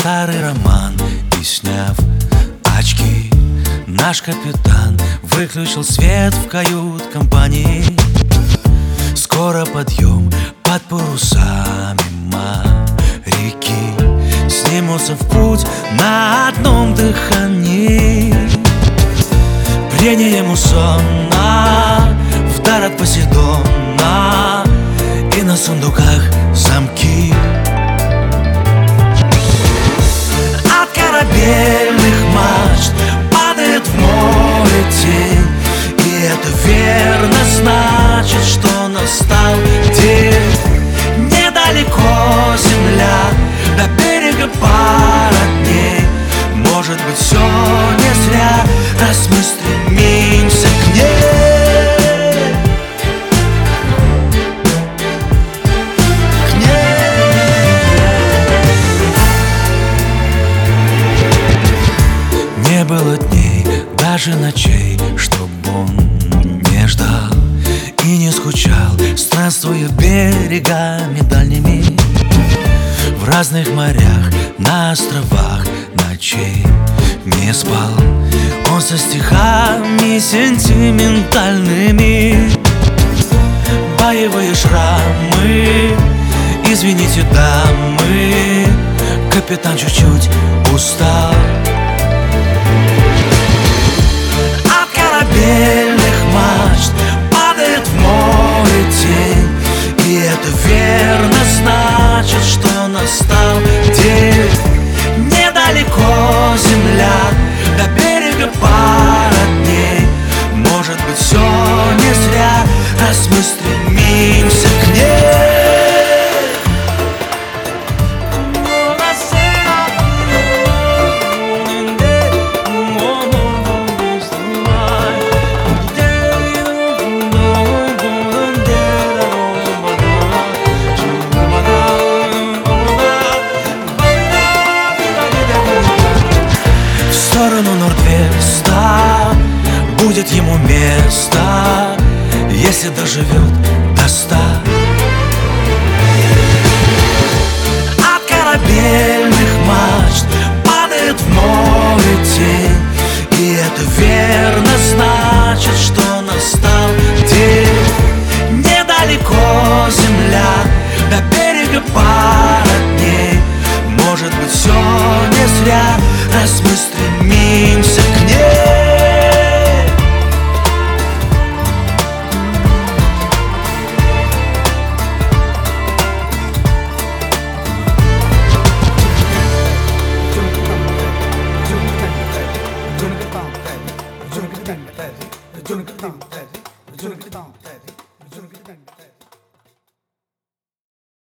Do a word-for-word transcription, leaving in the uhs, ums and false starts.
старый роман и сняв очки, наш капитан выключил свет в кают-компании. Скоро подъем под парусами моряки снимутся в путь на одном дыхании. Прение муссона вдар от Посейдона, и на сундуках замки. От корабельных мачт падает в море тень, и это верно значит, что настал день. Недалеко земля, до берега пара дней. Может быть, все не зря, раз мы стремимся к ней. К ней. Не было дней, даже ночей, чтоб он не ждал и не скучал, странствуя берегами дальними. В разных морях, на островах ночей не спал он со стихами сентиментальными. Боевые шрамы, извините, дамы, капитан чуть-чуть устал. От корабельных мачт падает в море тень, и это верно значит, что настал день. Недалеко земля, до берега пара дней. Может быть, все не зря, раз мы стремимся к ней. В сторону Норд-Веста будет ему место, если доживет до ста. От корабельных мачт падает в море тень, и это верно значит, что настал день. Недалеко земля, до берега пара дней. Может быть, все не зря, раз мы стремимся к ней. Jungle